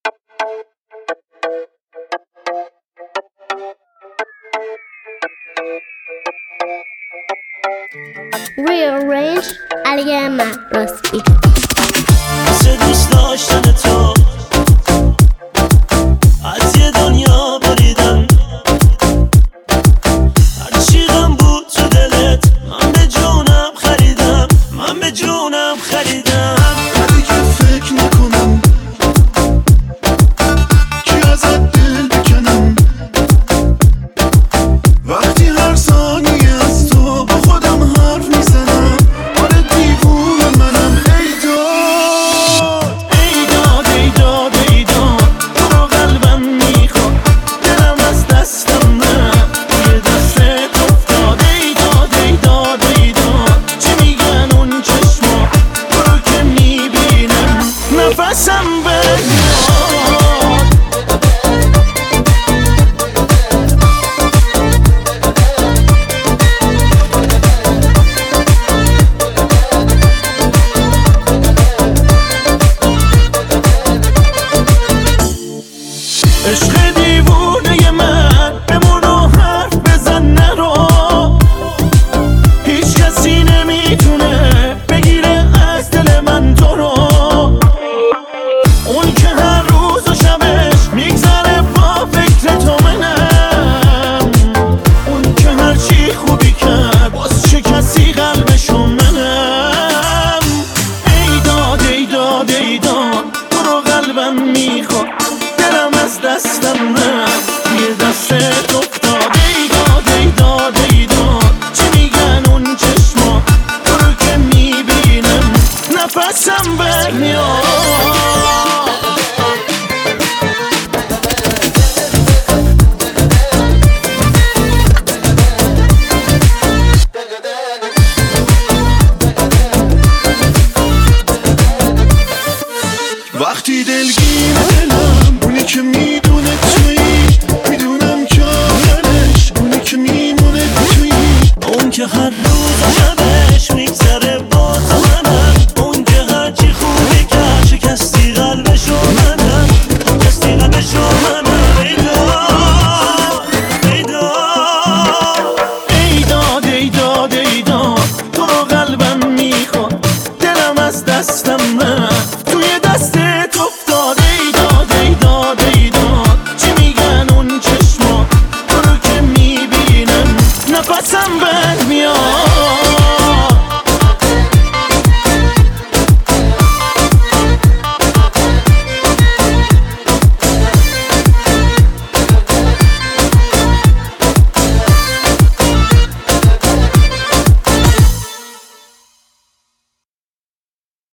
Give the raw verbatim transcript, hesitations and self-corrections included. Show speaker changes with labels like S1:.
S1: Rearrange Aliama Rosby.
S2: واسه دوست داشتن تو از یه دنیا بریدم، هرچی غم بود تو دلت من به جونم خریدم، من به جونم خریدم.
S3: ولی که فکر نکنم که ازت دل بکنم، وقتی هر ثانیه از تو با خودم حرف میزنم. آره دیوونه منم. ای داد
S2: ای داد ای داد ای داد تو رو قلبم میخواد، دلم از دستم رفت توی دستت افتاد. ای داد ای داد ای داد چی میگن اون چشما، تو رو که میبینم نفسم بمیاد. عشق دیوونه من بمون و حرف بزن نرو، هیچ کسی نمیتونه بگیره از دل من تو رو. اون که هر روز و شبش میگذره با فکر تو منم، اون که هر چی خوبی کرد باز چه کسی قلبشو منم. ای داد ای داد ای داد تو رو قلبم میخواد، دلم از دستم رفت توی دستت افتاد. ای داد ای داد ای داد چی میگن اون چشما، تو رو که میبینم نفسم برمیاد.
S3: وقتی دلگیر دلم اونی که می